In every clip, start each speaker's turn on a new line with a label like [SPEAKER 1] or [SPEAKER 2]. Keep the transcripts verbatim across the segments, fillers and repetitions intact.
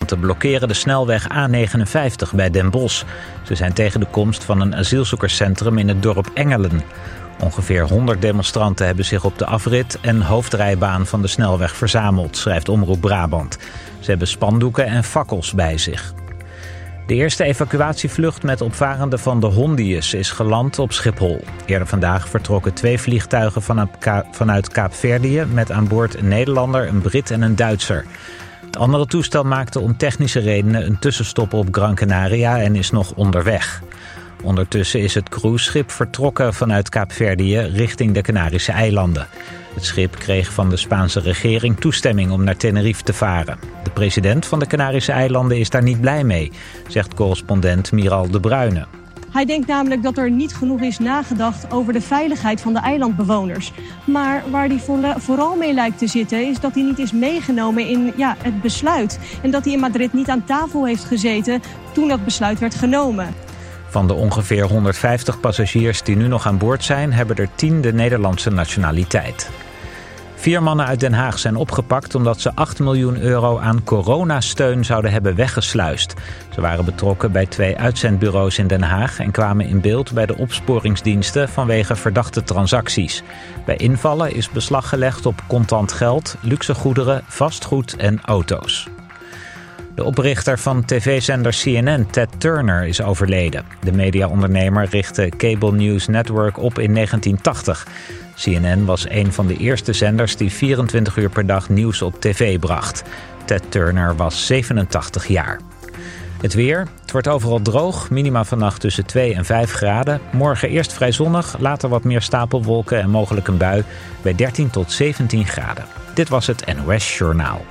[SPEAKER 1] demonstranten blokkeren de snelweg A negenenvijftig bij Den Bosch. Ze zijn tegen de komst van een asielzoekerscentrum in het dorp Engelen. Ongeveer honderd demonstranten hebben zich op de afrit en hoofdrijbaan van de snelweg verzameld, schrijft Omroep Brabant. Ze hebben spandoeken en fakkels bij zich. De eerste evacuatievlucht met opvarenden van de Hondius is geland op Schiphol. Eerder vandaag vertrokken twee vliegtuigen vanuit Kaapverdië met aan boord een Nederlander, een Brit en een Duitser. Het andere toestel maakte om technische redenen een tussenstop op Gran Canaria en is nog onderweg. Ondertussen is het cruiseschip vertrokken vanuit Kaapverdië richting de Canarische eilanden. Het schip kreeg van de Spaanse regering toestemming om naar Tenerife te varen. De president van de Canarische eilanden is daar niet blij mee, zegt correspondent Miral de Bruyne.
[SPEAKER 2] Hij denkt namelijk dat er niet genoeg is nagedacht over de veiligheid van de eilandbewoners. Maar waar hij vooral mee lijkt te zitten is dat hij niet is meegenomen in ja, het besluit. En dat hij in Madrid niet aan tafel heeft gezeten toen dat besluit werd genomen.
[SPEAKER 1] Van de ongeveer honderdvijftig passagiers die nu nog aan boord zijn, hebben er tien de Nederlandse nationaliteit. Vier mannen uit Den Haag zijn opgepakt omdat ze acht miljoen euro aan coronasteun zouden hebben weggesluist. Ze waren betrokken bij twee uitzendbureaus in Den Haag en kwamen in beeld bij de opsporingsdiensten vanwege verdachte transacties. Bij invallen is beslag gelegd op contant geld, luxe goederen, vastgoed en auto's. De oprichter van tv-zender C N N, Ted Turner, is overleden. De mediaondernemer richtte Cable News Network op in negentien tachtig. C N N was een van de eerste zenders die vierentwintig uur per dag nieuws op tv bracht. Ted Turner was zevenentachtig jaar. Het weer. Het wordt overal droog. Minima vannacht tussen twee en vijf graden. Morgen eerst vrij zonnig, later wat meer stapelwolken en mogelijk een bui bij dertien tot zeventien graden. Dit was het N O S Journaal.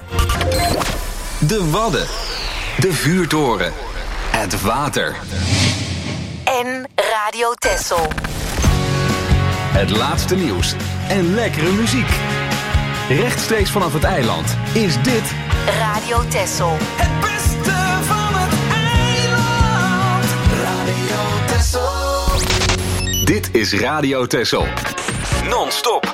[SPEAKER 3] De Wadden. De Vuurtoren. Het water.
[SPEAKER 4] En Radio Texel.
[SPEAKER 3] Het laatste nieuws en lekkere muziek. Rechtstreeks vanaf het eiland is dit
[SPEAKER 4] Radio Texel.
[SPEAKER 3] Het beste van het eiland. Radio Texel. Dit is Radio Texel. Non-stop.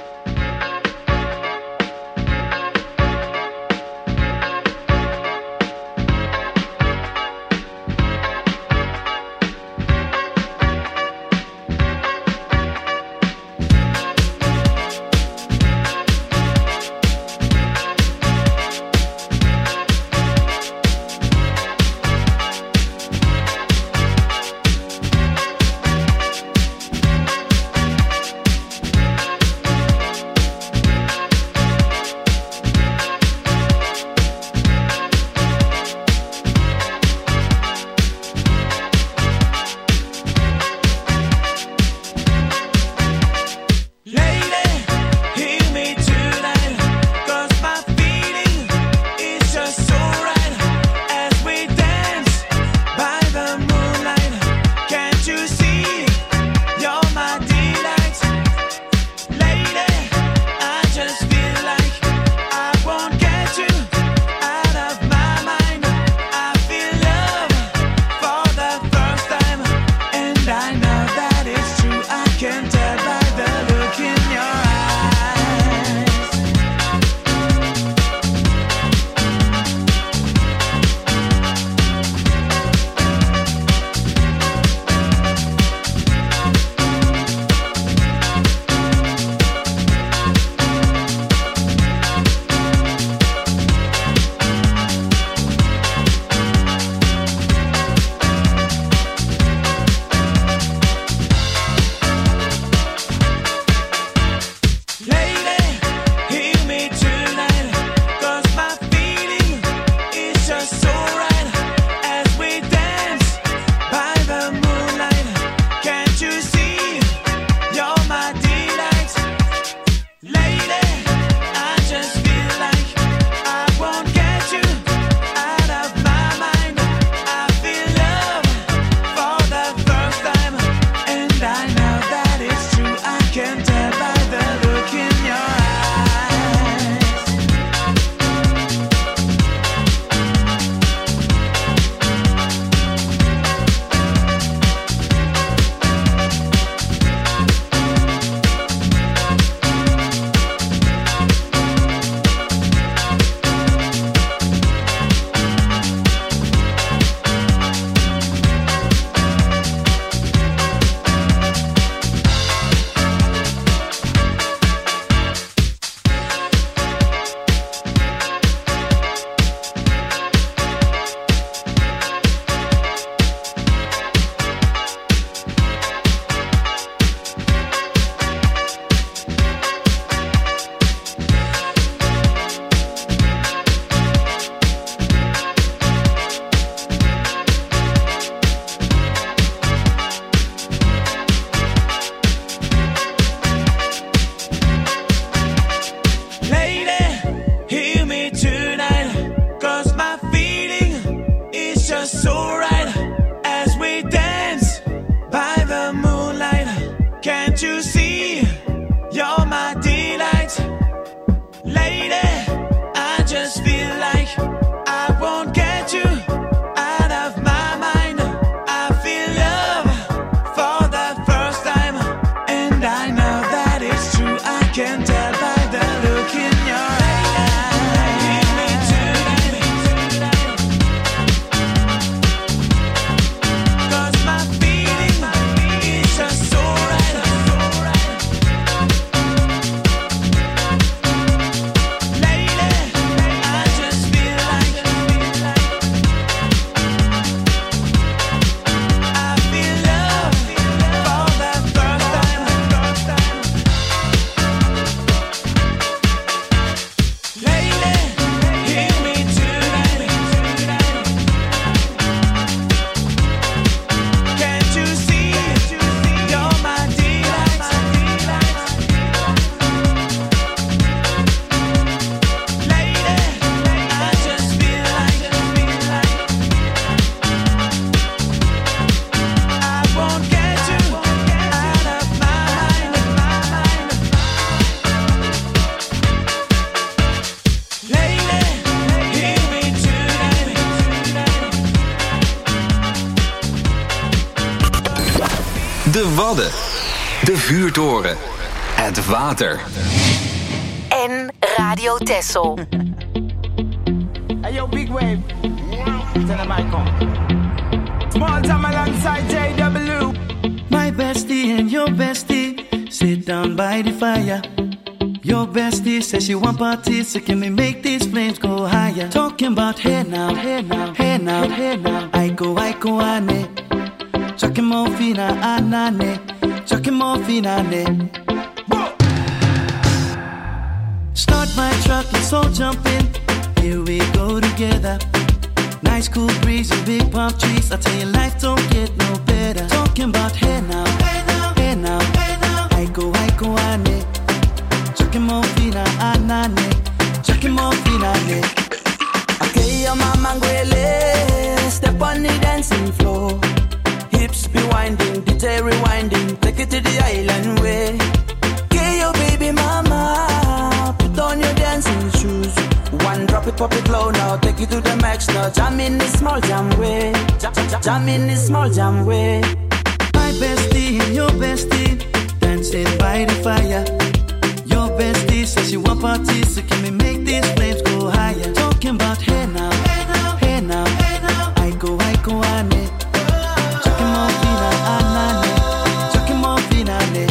[SPEAKER 3] De Wadden. De vuurtoren. Het water.
[SPEAKER 4] En Radio Texel.
[SPEAKER 5] Hey yo, big wave. Tell them I come. Small time alongside J W.
[SPEAKER 6] My bestie and your bestie sit down by the fire. Your bestie says she want parties, so can we make these flames go higher? Talking about hey now, hey now, hey now, hey now. I go, I go, ane. Chucking more fina, anane. Chucking more fina, ne. Start my truck, let's all jump in. Here we go together. Nice cool breeze and big palm trees. I tell you, life don't get no better. Talking about hey now, hey now, hey now, hey now. I go, I go, ane. Chucking more fina, anane. Chucking more fina, ne.
[SPEAKER 5] Okay, your mama ngwele. Step on the dancing floor. Hips be winding, D J rewinding. Take it to the island way. Okay, your baby mama. Put on your dancing shoes. One drop it, pop it low now. Take it to the max now. Jam in the small jam way. Jam, jam, jam in the small jam way.
[SPEAKER 6] My bestie and your bestie dancing by the fire. Your bestie says she want parties, so can we make these flames go higher? Talking about hey now, hey now, hey now, hey now. I go, I go, ane. Chucking more fina, anane. Chucking more fina, ne.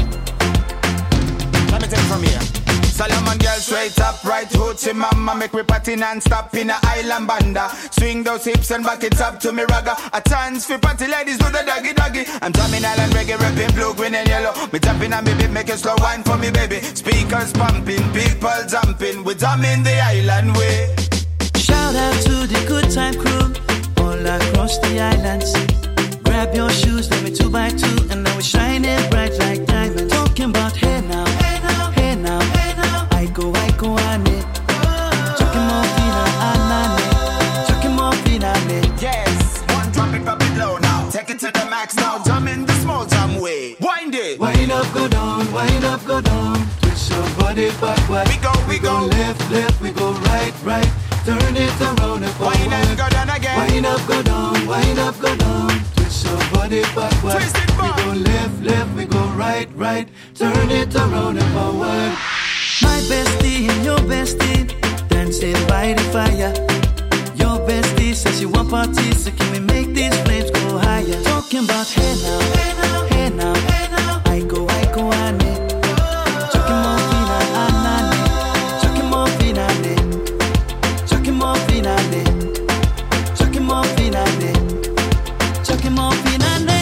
[SPEAKER 5] Let me take it from here. Solomon girl straight up, right hoochie mama. Make me party non-stop in a island banda. Swing those hips and back it up to me ragga. A chance for party ladies do the doggy doggy. I'm drumming island reggae, rapping blue, green and yellow. Me tapping on me beat, make a slow wine for me baby. Speakers pumping, people jumping. We drumming the island way.
[SPEAKER 6] Shout out to the good time crew all across the islands. Grab your shoes, let me two by two, and now we're shining bright like diamonds. Talking about hey now, hey now, hey now, hey now. I go, I go, ane. Chucking more fina, anane. Chucking more fina, ne.
[SPEAKER 5] Yes, one drop it, pop it low now. Take it to the max now. Jam in the small jam way. Wind it.
[SPEAKER 6] Wind up, go down, wind up, go down. Twist your body backward.
[SPEAKER 5] We go, we go.
[SPEAKER 6] Left, left, we go right, right. Turn it around and forward.
[SPEAKER 5] Wind up, go down again.
[SPEAKER 6] Wind up, go down, wind up, go down. Twist your body backward.
[SPEAKER 5] Twist it back.
[SPEAKER 6] We go left, left, we go right, right. Turn it around and forward. My bestie and your bestie dancing by the fire. Your bestie says she want parties, so can we make these flames go higher? Talking about hey now, hey now, hey now, hey now. I go, I go, ane. Chucking more fina, anane. Chucking more fina, ne. Chucking more fina, ne. Chucking more fina, ne. Chucking more fina, ne.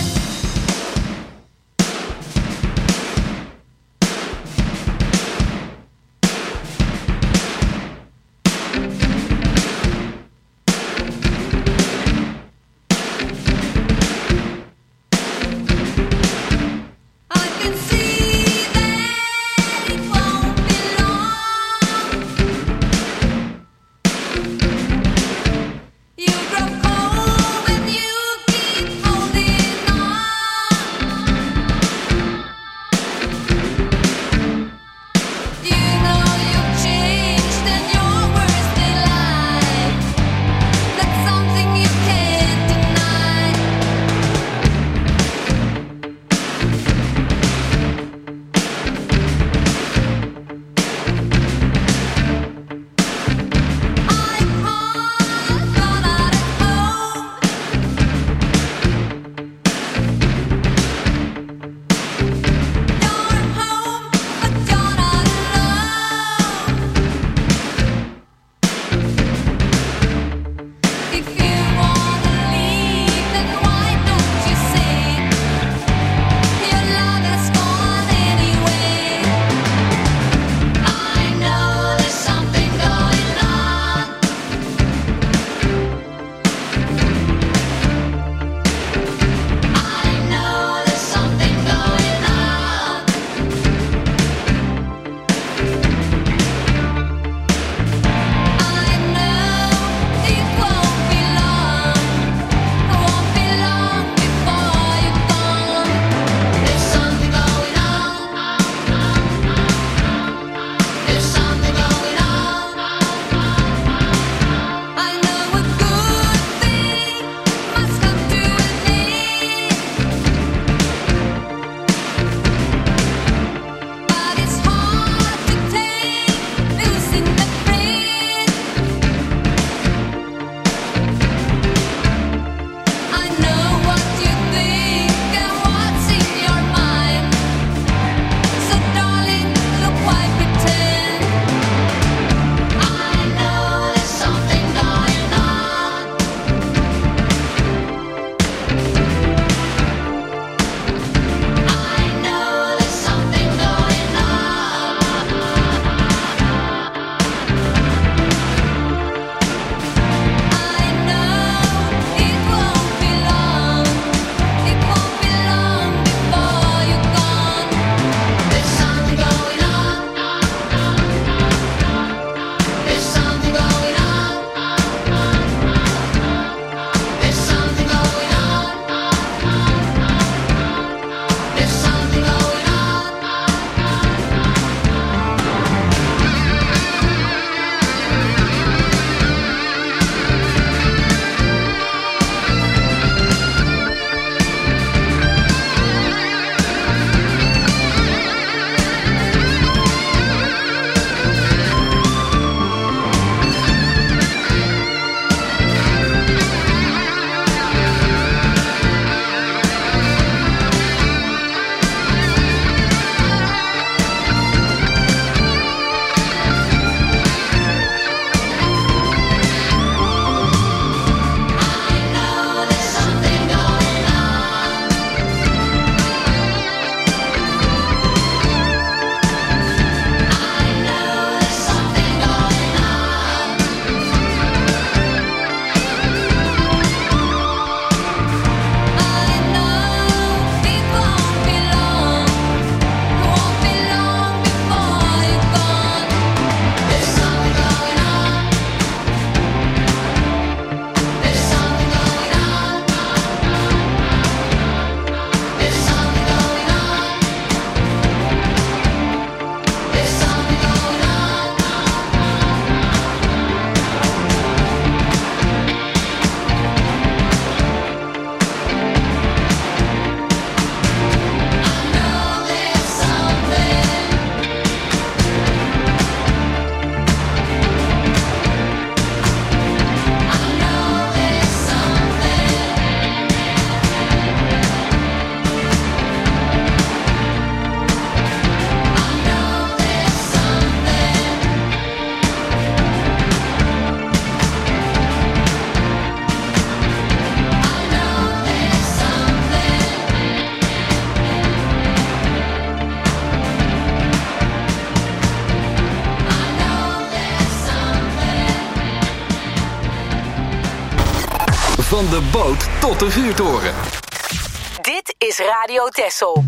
[SPEAKER 3] Van de boot tot de vuurtoren.
[SPEAKER 4] Dit is Radio Texel.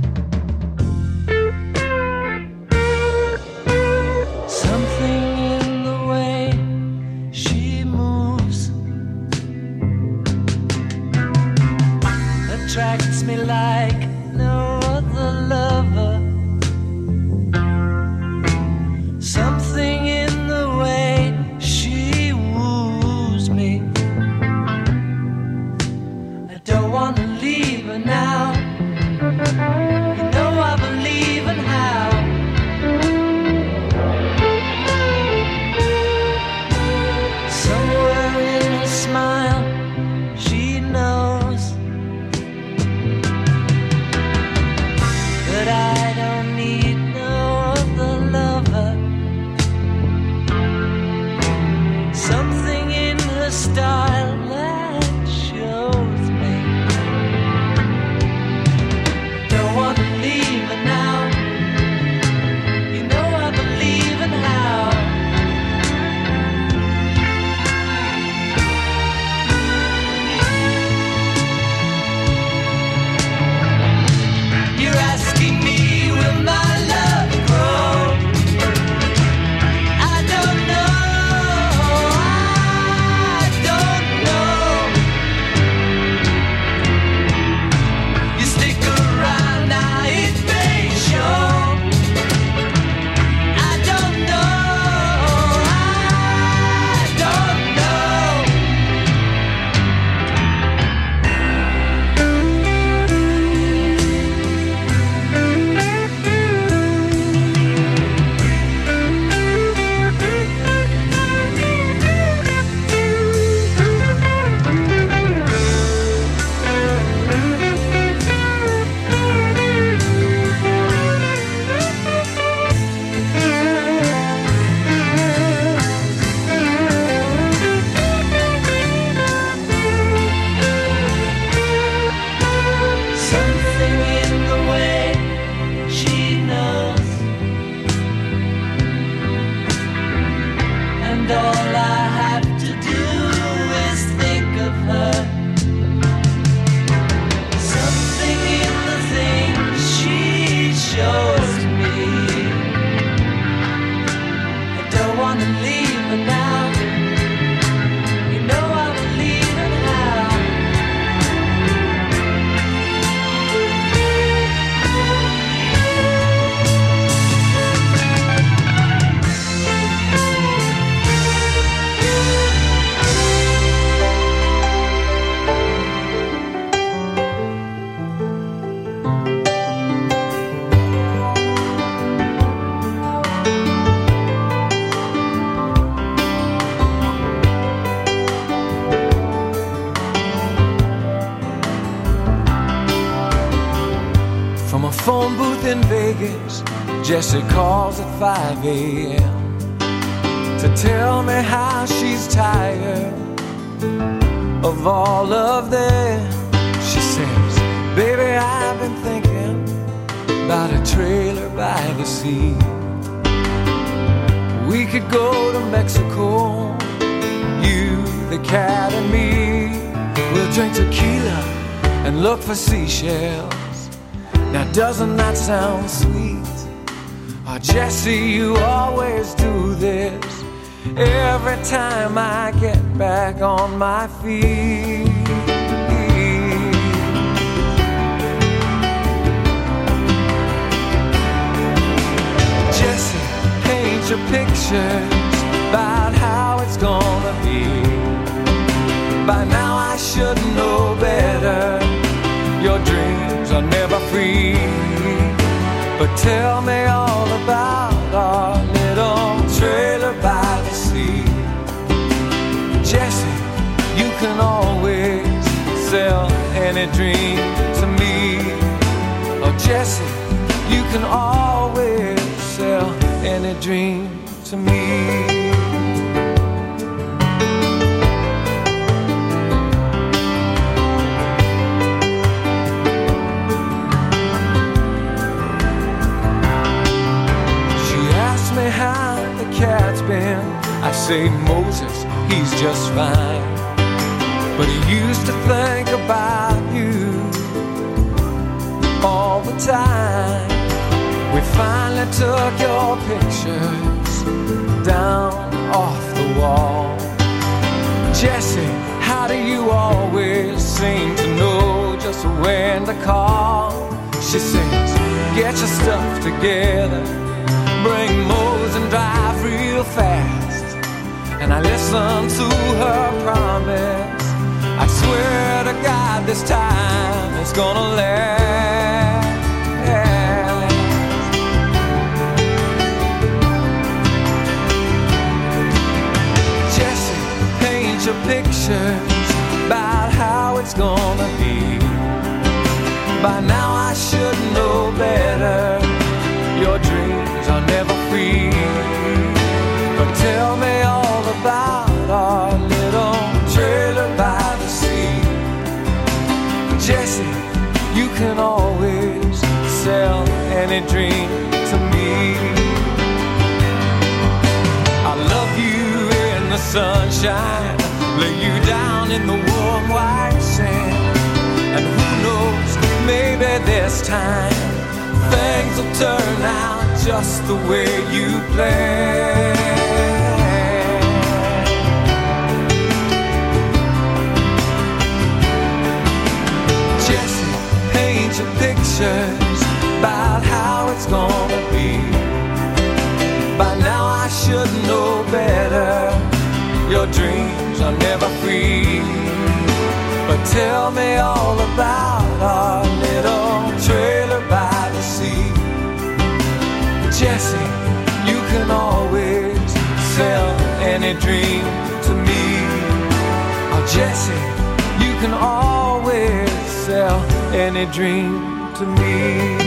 [SPEAKER 6] Something in the way she moves attracts me like no other lover. Something in the way she woos me. I don't want to leave her now. You know I believe in how. Somewhere in her smile, she knows that I don't need no other lover. Something in her style that shows me. Don't want to leave her now. You know I believe in how. You're asking me, will my love grow? I don't know, I don't know. You stick around now, it may show. I don't know, I don't know. Something in the way she knows, and all I have to do is think of her. Something in the things she shows me. I don't want to leave her now. You know I believe in how. From a phone booth in Vegas, Jessie calls at five a.m. to tell me how she's tired of all of them. She says, baby, I've been thinking about a trailer by the sea. We could go to Mexico, you, the cat, and me. We'll drink tequila and look for seashells. Now doesn't that sound sweet? Oh, Jessie, you always do this every time I get back on my feet. Jessie, paint your pictures about how it's gonna be. By now I should know better. Your dreams are never free. But tell me all about our little trailer by the sea. Jessie, you can always sell any dream to me. Oh, Jessie, you can always sell any dream to me. How the cat's been, I say Moses, he's just fine. But you
[SPEAKER 7] used to think about you all the time. We finally took your pictures down off the wall. Jessie, how do you always seem to know just when to call? She says, get your stuff together, bring Mose and drive real fast. And I listen to her promise. I swear to God this time it's gonna last. Jessie, paint your pictures about how it's gonna be. By now I should know better. Your dreams are never free. But tell me all about our little trailer by the sea. Jessie, you can always sell any dream to me. I love you in the sunshine, lay you down in the warm white sand. And who knows, maybe this time things will turn out just the way you planned. Jessie, paint your pictures about how it's gonna be. By now I should know better. Your dreams are never free. But tell me all about our little trailer by the sea. Jessie, you can always sell any dream to me. Oh, Jessie, you can always sell any dream to me.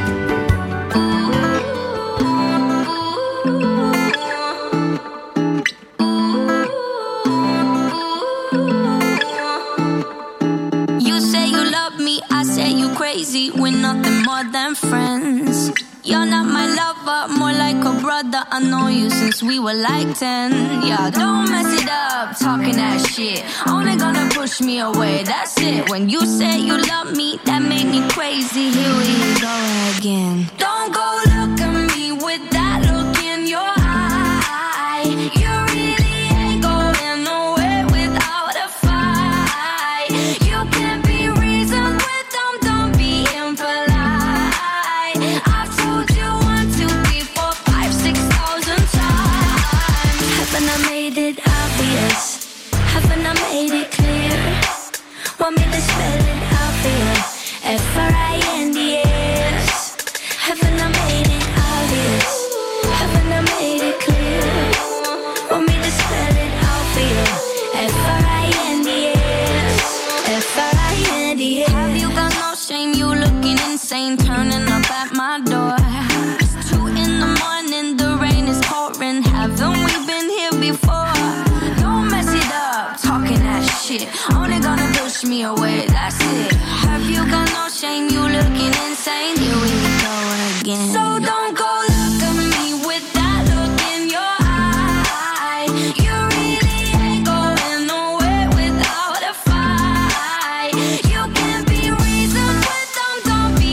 [SPEAKER 8] We're nothing more than friends. You're not my lover, more like a brother. I know you since we were like ten. Yeah, don't mess it up, talking that shit. Only gonna push me away, that's it. When you say you love me, that made me crazy. Here we go again. Don't go look at me with that look in your eye. You really ain't going nowhere without a fight. You can't be reasoned with them, don't be impolite. I've told you one, two, three, four, five, six thousand times. Haven't I made it obvious? Haven't I made it clear? Want me to spell it out for you? F R I N D S. Haven't I made it obvious? Haven't I made it clear? Want me to spell it out for you? F R I N D S. F R I N D S. Have you got no shame? You looking insane, turning up at my door. It's two in the morning, the rain is pouring. Haven't we been here before? Don't mess it up, talking that shit. Only gonna push me away, that's it. Have you got no shame? You looking insane. Here we go again. So don't go look at me with that look in your eye. You really ain't going nowhere without a fight. You can't be reasoned with them, don't be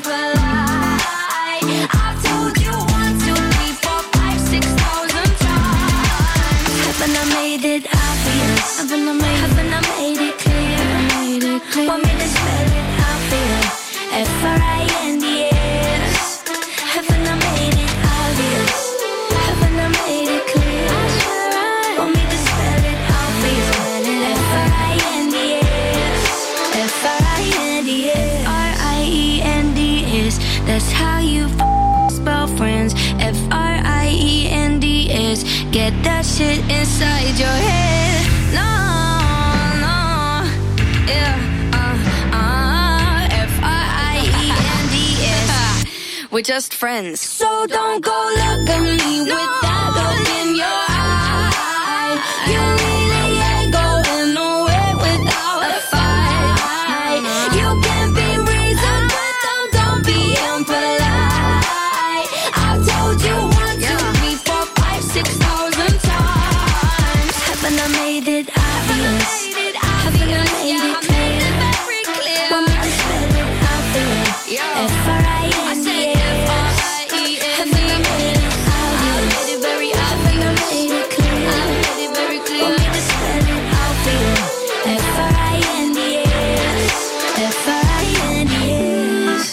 [SPEAKER 8] impolite. I've told you one, two, three, four, five, six thousand times. Haven't I made it obvious? Haven't I made, haven't I made it clear? Made it clear. Want me to spell it out for you? F R I N D S. Haven't I made it obvious? Haven't I made it clear? Want me to spell it out for you? F R I N D S. F R I N D S. R I E N D S. That's how you f- spell friends. F R I E N D S. Get that shit inside your head. No, no, yeah, uh, uh, F R I E N D S. We're just friends. So don't go look at me no. with that look in your eye. You really ain't going nowhere without a fight. You can't be reasoned with them, don't be impolite. I've told you one, two, three, four, five, six thousand times. Haven't I made it obvious? Haven't I made made it clear. Very clear. Want me to spell it out for you? F R I N D S. Have you made it out? I made it very obvious. I made it clear. I made it very clear. Want me to spell it out for you? F R I N D S. F R I N D S.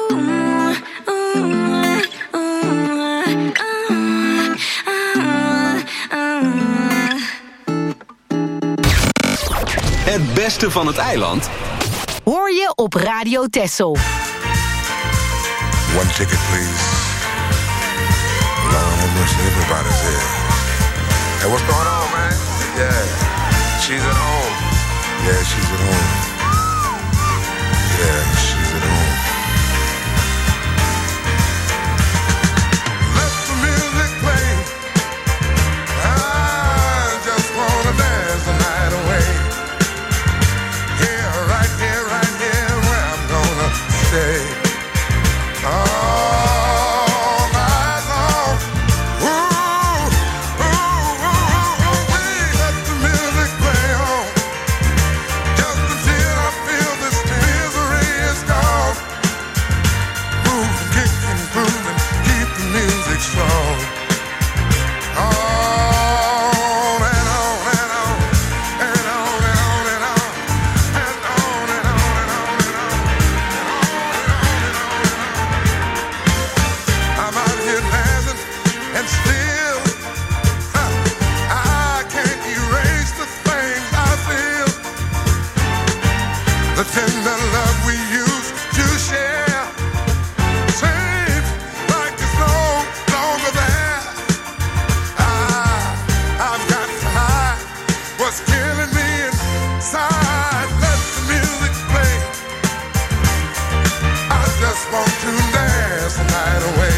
[SPEAKER 3] Het beste van het eiland
[SPEAKER 4] hoor je op Radio Texel.
[SPEAKER 9] One ticket, please. Lord have mercy, everybody's here. Hey, what's going on, man? Yeah, she's at home. Yeah, she's at home. Yeah, she's at home. Let the music play. I just wanna dance the night away. Here, right here, right here, where I'm gonna stay. All night long. Ooh, ooh, ooh, ooh, let the music play on. Just until I feel this misery is gone. Move and kick and groove and keep the music strong. On and on and on and on and on and on and on and on and on and on. I'm out here dancing and still huh, I can't erase the things I feel. The tender love we used to share seems like it's no longer there. I, I've got to hide what's killing me inside. Let the music play. I just want to dance the night away.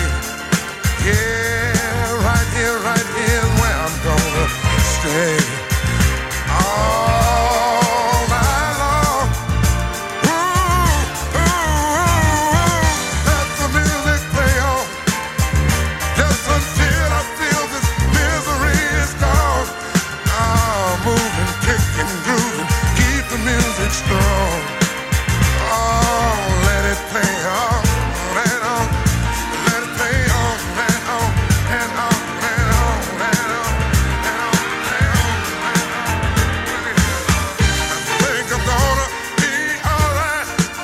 [SPEAKER 9] Yeah, right here, right here is where I'm gonna stay. All night long. Ooh, ooh, ooh, let the music play on. Just until I feel this misery is gone. Oh, moving, kicking, grooving, keep the music strong. Oh, let it play on and on. Let it play on and on and on and on and on and on and on and on. I think I'm gonna be alright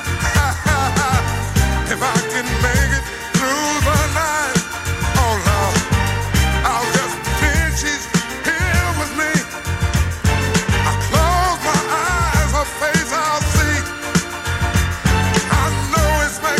[SPEAKER 9] if I can make it through the night. Oh Lord, I'll just pretend she's here with me. I close my eyes, her face I'll see. I know it's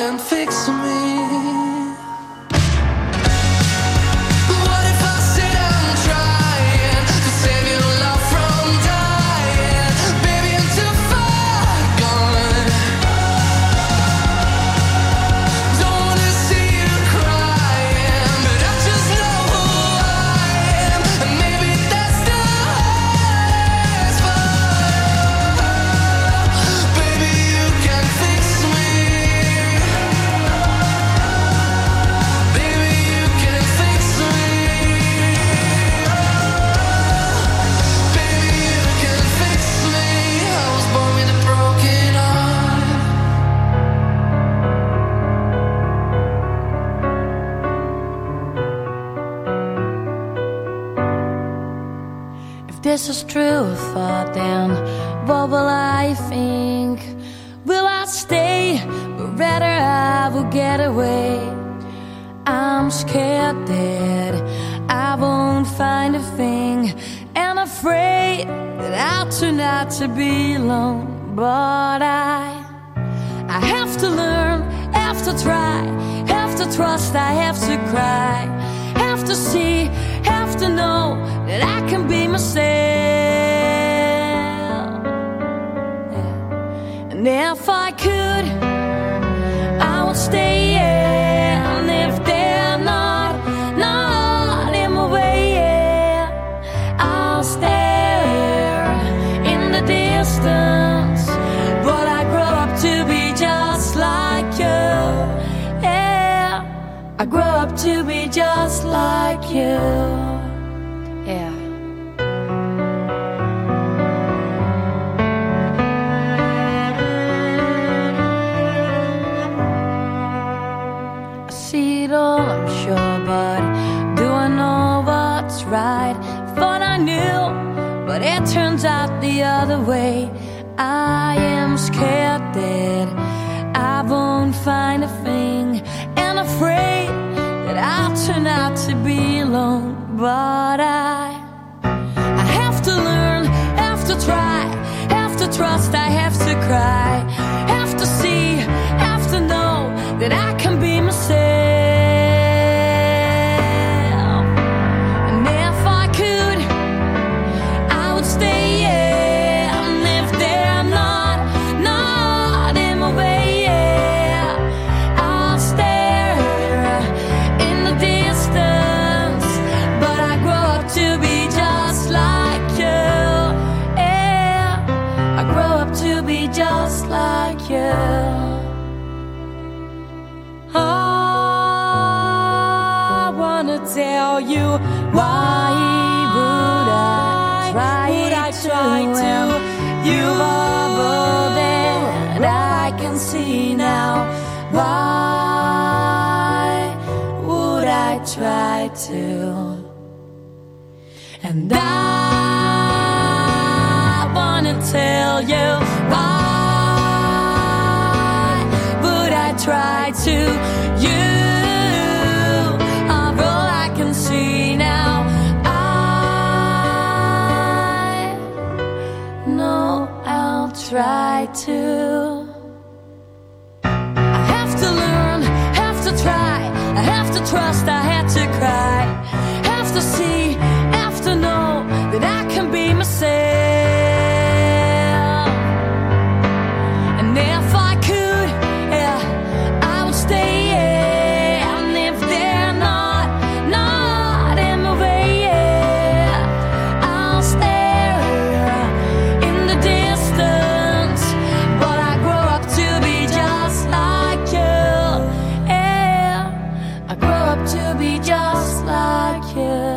[SPEAKER 7] can't fix me.
[SPEAKER 10] This is true thought, then what will I think? Will I stay, or rather I will get away? I'm scared that I won't find a thing, and afraid that I'll turn out to be alone. But I, I have to learn, have to try, have to trust, I have to cry, have to see, have to know that I can be myself. Yeah. And if I could, I would stay. Yeah. And if they're not, not in my way, yeah, I'll stare in the distance. But I grow up to be just like you. Yeah, I grow up to be just like you. Yeah. I see it all, I'm sure, but do I know what's right? Thought I knew, but it turns out the other way. I am scared that I won't find a thing, and afraid that I'll turn out to be alone. But I, I have to learn, have to try, have to trust, I have to cry, have to see, have to know that I can be myself. And if I could, I would stay, yeah. And if they're not, not in my way, yeah, I'll stare in the distance. But I grow up to be just like you, yeah, I grow up to be just like you. I wanna tell you, why would I try, would I try to? You are all that I can see now. Why would I try to? And I wanna tell you, why would I try to? You are all I can see now. I know I'll try to. I have to learn, have to try, I have to trust, I have to cry, have to see, have to know that I can be myself. And if I could, yeah, I would stay, yeah. And if they're not, not in my way, yeah, I'll stare in the distance. But I grow up to be just like you, yeah, I grow up to be just like you.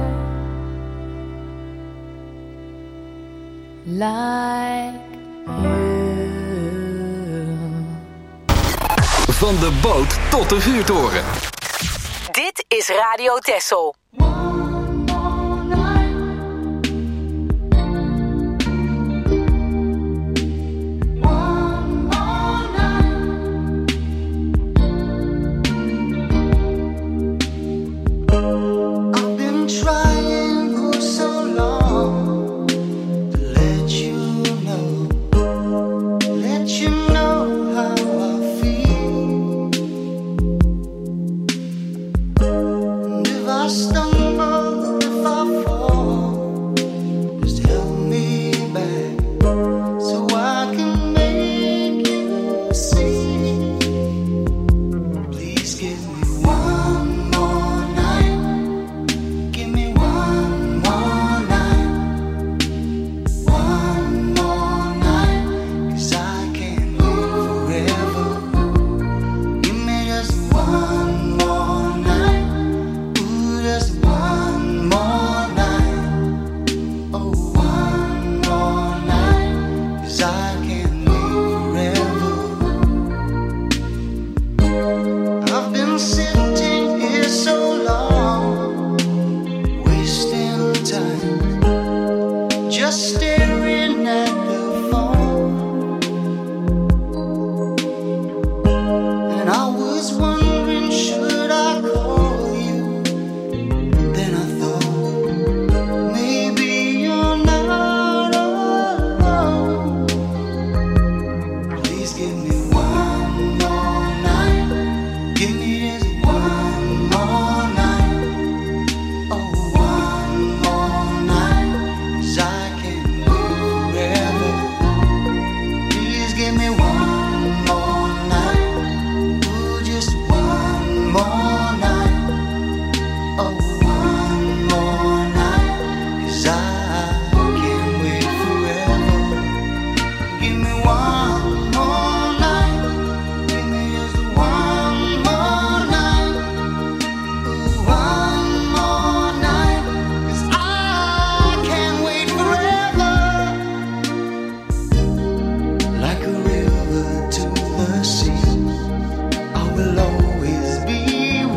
[SPEAKER 10] Like you.
[SPEAKER 3] Van de boot tot de vuurtoren.
[SPEAKER 4] Dit is Radio Texel.
[SPEAKER 6] I've been trying for so long to let you know, let you know how I feel. Like a river to the sea, I will always be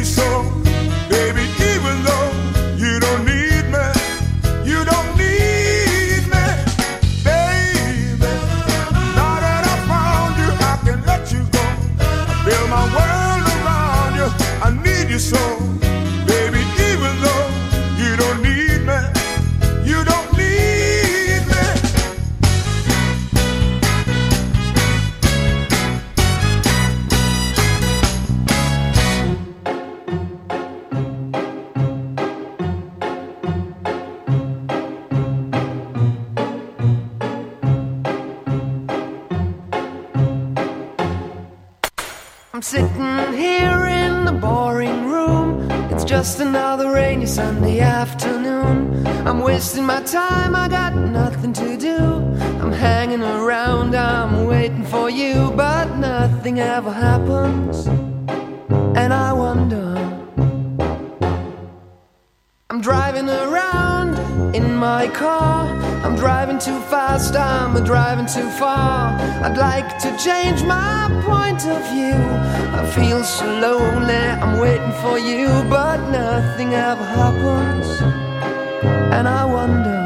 [SPEAKER 9] so, baby, even though you don't need me, you don't need me, baby. Now that I found you, I can let you go. I build my world around you, I need you so, baby, even though you don't need me, you don't need me.
[SPEAKER 11] I'm sitting here in the boring room. It's just another rainy Sunday afternoon. I'm wasting my time, I got nothing to do. I'm hanging around, I'm waiting for you, but nothing ever happens. And I wonder, I'm driving around in my car. I'm driving too fast, I'm driving too far. I'd like to change my point of view. I feel so lonely, I'm waiting for you, but nothing ever happens. And I wonder,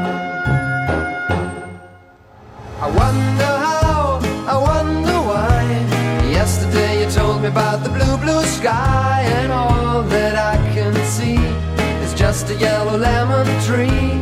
[SPEAKER 11] I wonder how, I wonder why. Yesterday you told me about the blue, blue sky, and all that I can see is just a yellow lemon tree.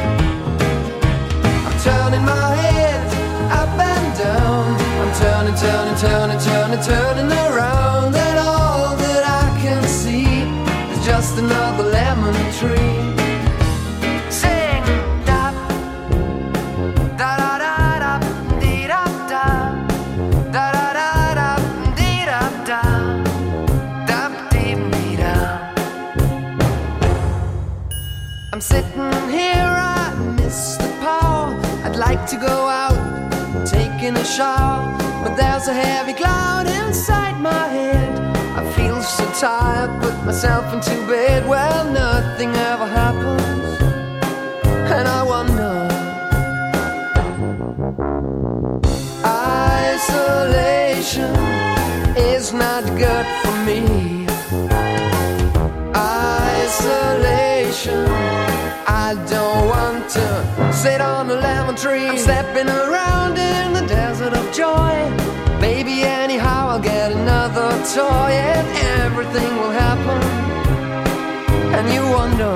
[SPEAKER 11] I'm turning my head up and down. I'm turning, turning, turning, turning, turning around, and all that I can see is just another lemon tree. Sing da da da da da dee da da da da da da dee da da da dee dee da. I'm sitting here, I miss the power. I'd like to go out, taking a shower, but there's a heavy cloud inside my head. I feel so tired, put myself into bed. Well, nothing ever happens, and I wonder, isolation is not good for me. Isolation, I don't want to sit on a lemon tree. I'm stepping around in the desert of joy. Maybe anyhow I'll get another toy, and everything will happen. And you wonder,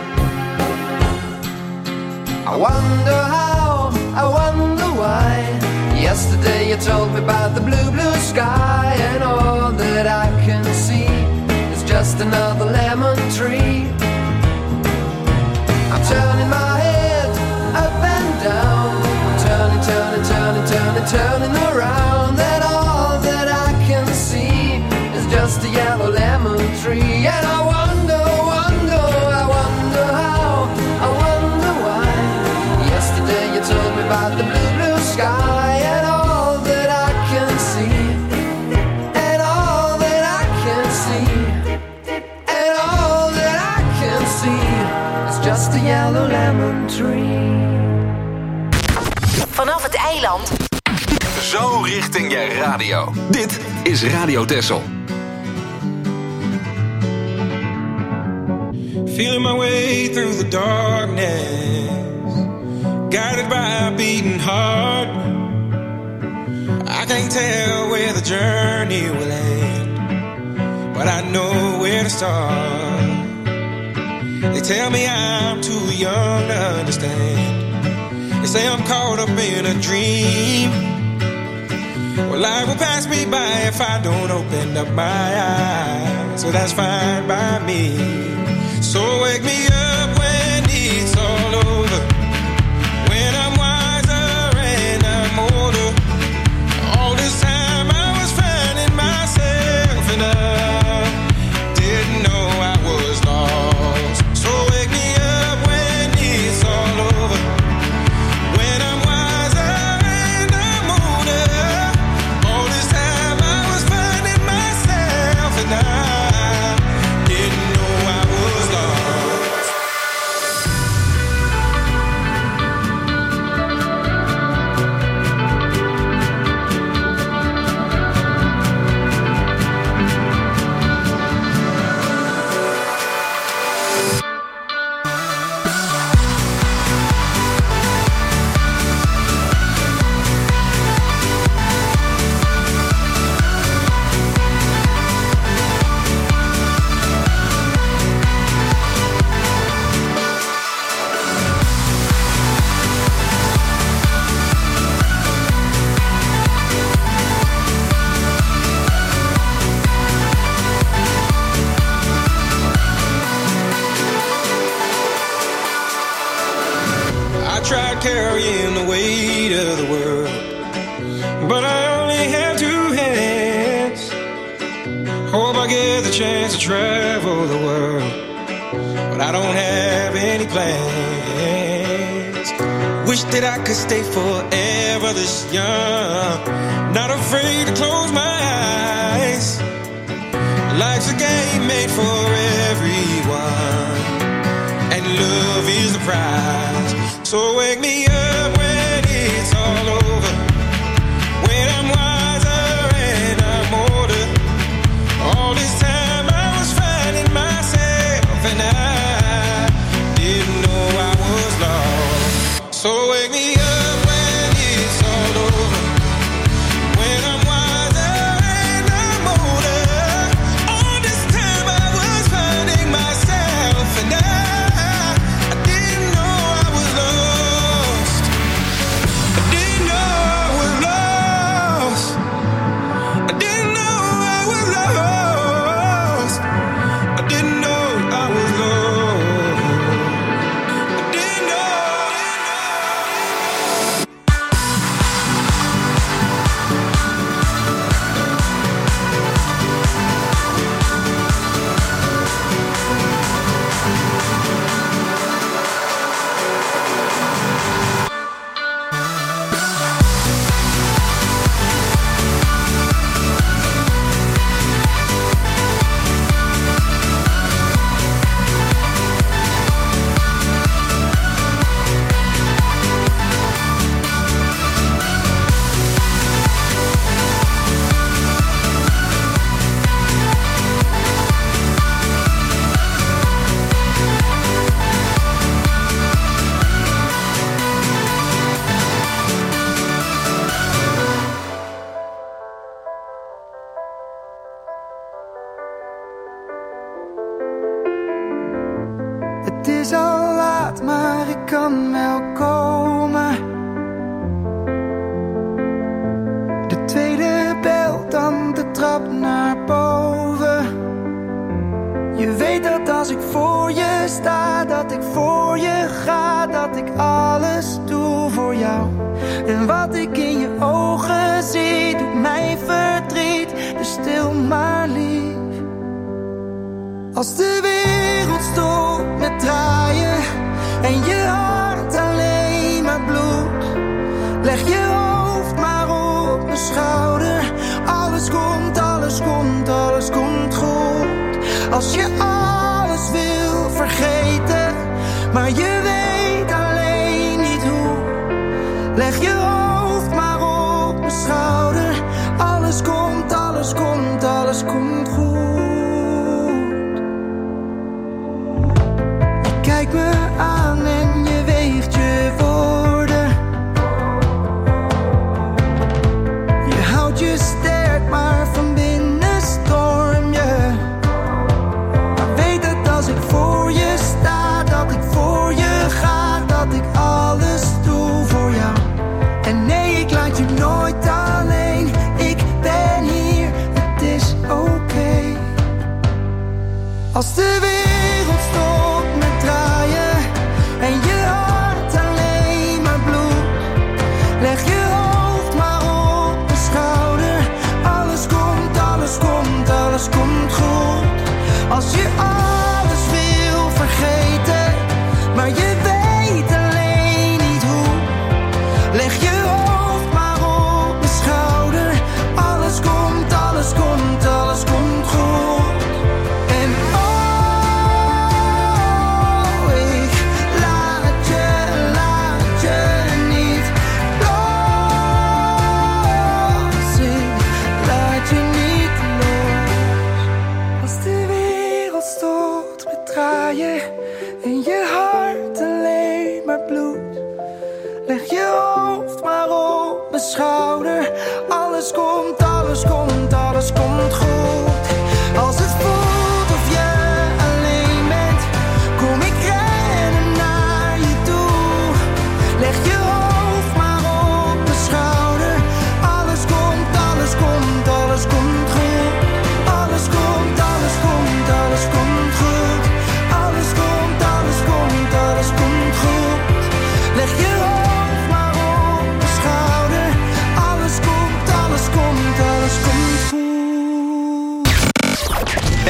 [SPEAKER 11] I wonder how, I wonder why. Yesterday you told me about the blue, blue sky, and all that I can see is just another lemon tree. I'm turning my head up and down. I'm turning, turning, turning, turning, turning around, and all that I can see is just a yellow lemon tree. And I wonder, wonder, I wonder how, I wonder why. Yesterday you told me about the blue, blue sky, and all that I can see, and all that I can see, and all that I can see is just a yellow lemon tree.
[SPEAKER 4] Vanaf het eiland.
[SPEAKER 3] Zo richting je radio. Dit is Radio Texel.
[SPEAKER 12] Feeling my way through the darkness, guided by a beating heart. I can't tell where the journey will end, but I know where to start. They tell me I'm too young to understand. They say I'm caught up in a dream. Well, life will pass me by if I don't open up my eyes, so that's fine by me. So wake me up when it's all over, when I'm wiser and I'm older. All this time I was finding myself, and I didn't know I was lost. So wake me up when it's all over, when I'm wiser and I'm older. All this time I was finding myself, and I didn't know I was lost. get the chance to travel the world, but I don't have any plans. Wish that I could stay forever this young, not afraid to close my eyes. Life's a game made for everyone, and love is the prize. So wake me up when it's all over, when I'm wiser and I'm older. All this time I was finding myself, and I didn't know I was lost. So wake me up when it's all over, when I'm wiser and I'm older. All this time I was finding myself, and I, I didn't know I was lost. I didn't know I was lost. I didn't know I was lost. I didn't know I was lost. I didn't know.
[SPEAKER 6] Het is al laat, maar ik kan wel komen. De tweede bel, dan de trap naar boven. Je weet dat als ik voor je sta, dat ik voor je ga, dat ik alles doe voor jou. En wat ik in je ogen zie, doet mij verdriet, dus stil maar lief. Als de wereld stopt met draaien en je hart alleen maar bloedt, leg je hoofd maar op mijn schouder. Alles komt, alles komt, alles komt goed. Als je alles wil vergeten, maar je weet alleen niet hoe, leg je hoofd maar op mijn schouder. Alles komt, alles komt, alles komt goed. Kijk me aan en je weegt je woorden. Je houdt je sterk, maar van binnen storm je. Maar weet dat als ik voor je sta, dat ik voor je ga, dat ik alles doe voor jou. En nee, ik laat je nooit alleen. Ik ben hier, het is oké. Als de wereld stopt met draaien en je hart alleen maar bloedt, leg je hoofd maar op mijn schouder. Alles komt, alles komt, alles komt goed. Als je alles wil vergeten, maar je weet alleen niet hoe, leg je hoofd maar op mijn schouder. Alles komt, alles komt, alles komt goed. En oh,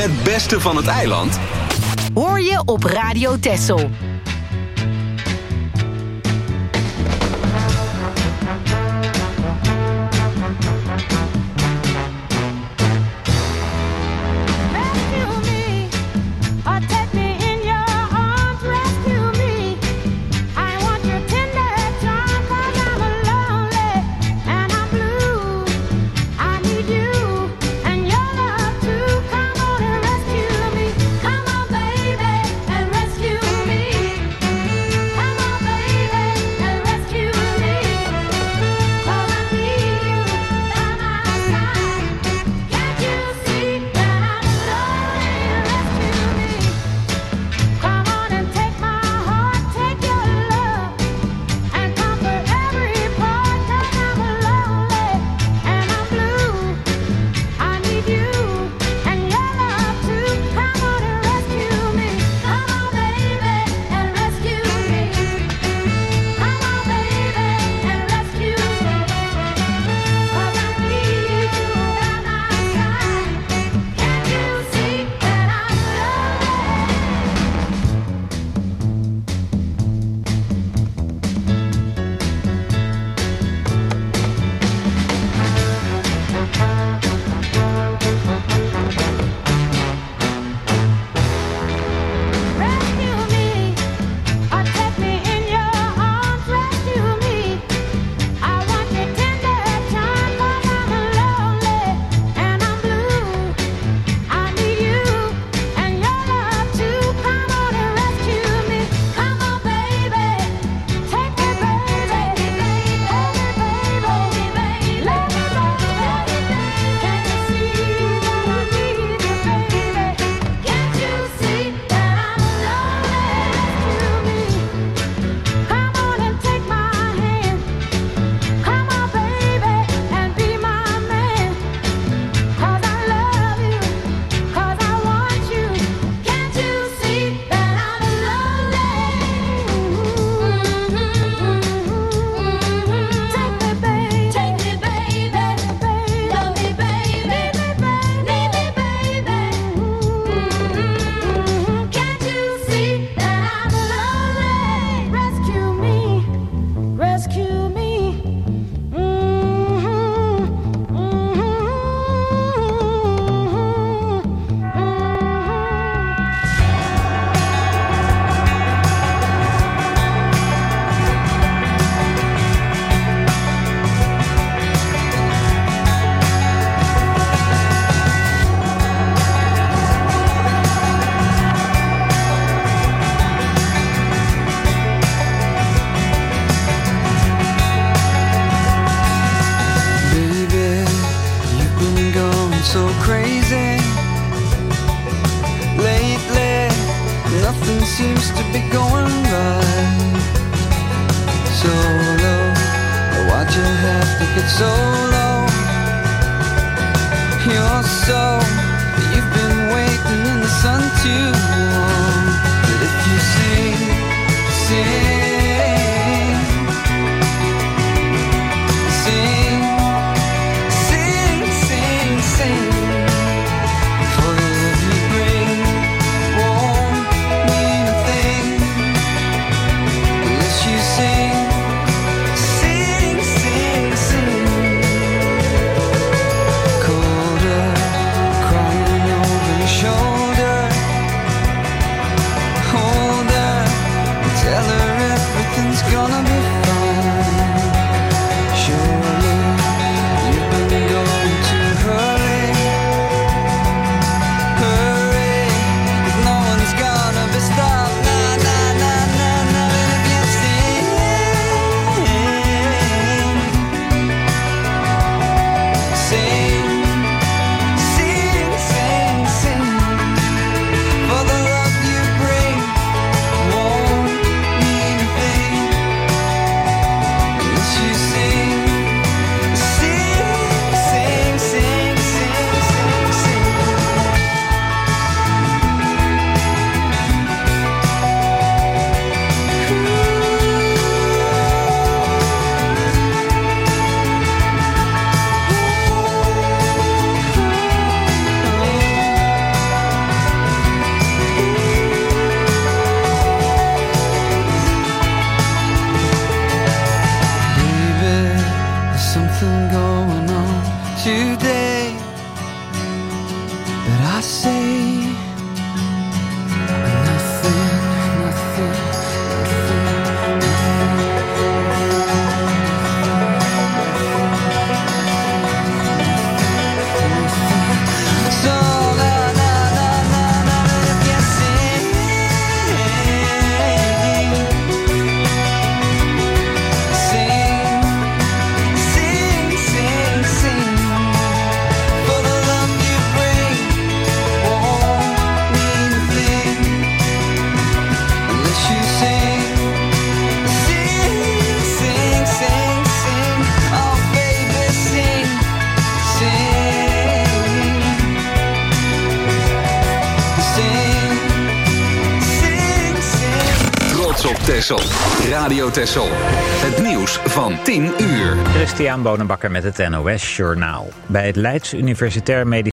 [SPEAKER 3] Het beste van het eiland
[SPEAKER 4] hoor je op Radio Texel.
[SPEAKER 6] Tell her
[SPEAKER 13] I say nothing, nothing, nothing. So la la la la la, if you sing, sing, sing, sing, sing. For the love you bring won't mean a thing unless you sing, sing, sing, sing, sing. Oh baby, sing, sing, sing, sing, sing.
[SPEAKER 3] Trots op Texel. Radio Texel. Het nieuws van tien uur.
[SPEAKER 1] Christian Bonenbakker met het N O S Journaal. Bij het Leids Universitair Medisch